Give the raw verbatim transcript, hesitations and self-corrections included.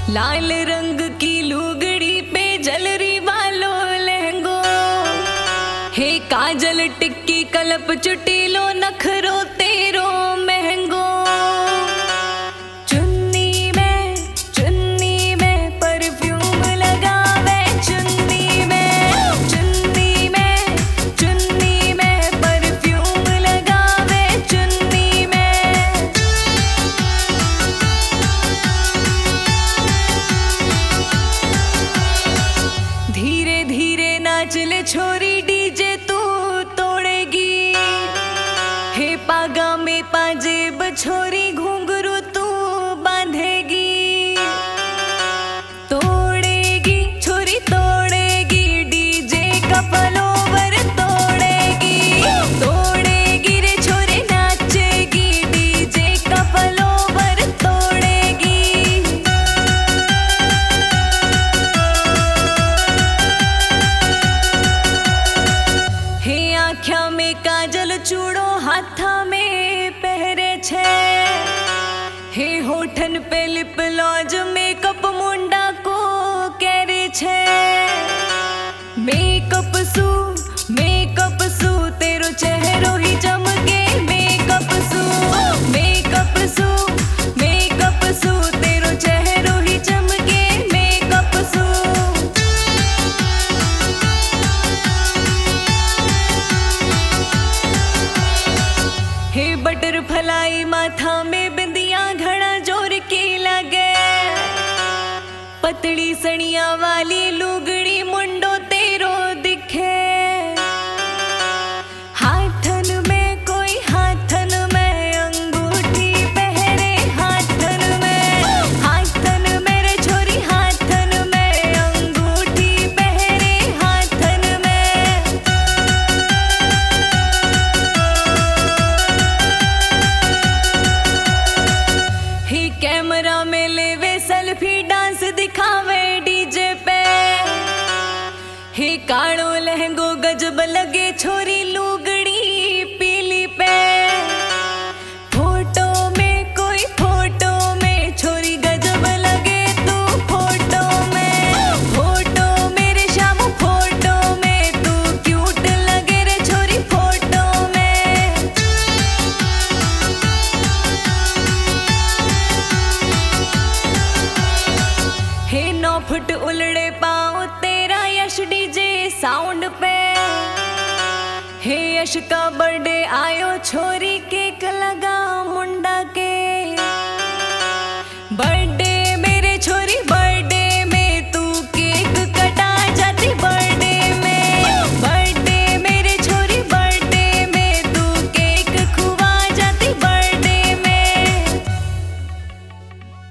लाल रंग की लुगड़ी पे जलरी वालो लहंगो, हे काजल टिक्की कलप चुटीलो नखरो तेरो महंगो। चुन्नी में चुन्नी में परफ्यूम लगावे, चुन्नी में चुन्नी में चुन्नी में परफ्यूम लगावे, चुन्नी में। धीरे धीरे नाच ले छोरी डीजे तू तोड़ेगी, हे पागा में पाजेब छोरी घुंघरू तू बांधेगी। तोड़ेगी छोरी तोड़ेगी डीजे का फ्लोवर तोड़ेगी, तोड़ेगी रे छोरे नाचेगी डीजे का फ्लोवर तोड़ेगी। हे आँख्या में काजल चूड़ो हाथा में पहरे छे, हे होठन पे लिप लॉज मेकअप मुंडा को करे छे। मेकअप सू मेकअप सू तेरो चेहरो ही चमके, मेकअप सू मेकअप सू मेकअप सू तेरो चेहरो ही चमके, मेकअप सू। हे बटरफ्लाई माथा में बिंदिया घड़ा जोर की लगे, पतली सड़िया वाली लुगड़ी मुंडो तेरो दिखे। हाथन में कोई हाथन में अंगूठी पहरे, हाथन में हाथन मेरे छोरी हाथन में अंगूठी पहरे, हाथन में। ही कैमरा में लेवे सेल्फी डांस दिखावे डीजे पे, ही कालो लहंगो गजब लगे छोरी लुगड़ी पीली पे। फोटो में कोई फोटो में छोरी गजब लगे तू फोटो में, फोटो मेरे शाम फोटो में तू क्यूट लगे रे छोरी फोटो में। हे नौ फुट उलड़े पाँव तेरा यश डीजे साउंड पे, हे यश का बर्थडे आयो छोरी केक लगा मुंडा के। बर्थडे